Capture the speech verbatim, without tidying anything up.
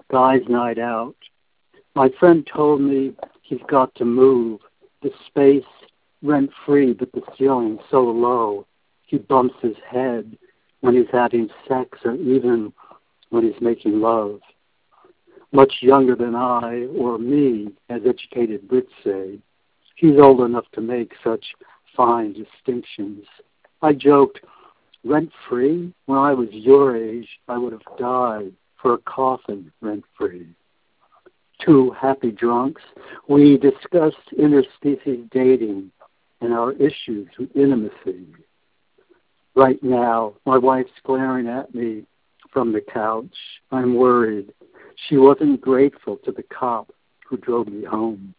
guys' night out. My friend told me he's got to move. The space rent-free, but the ceiling so low. He bumps his head when he's having sex or even when he's making love. Much younger than I or me, as educated Brits say. He's old enough to make such fine distinctions. I joked, rent-free? When I was your age, I would have died for a coffin rent-free. Two happy drunks, we discussed interspecies dating and our issues with intimacy. Right now, my wife's glaring at me from the couch. I'm worried. She wasn't grateful to the cop who drove me home.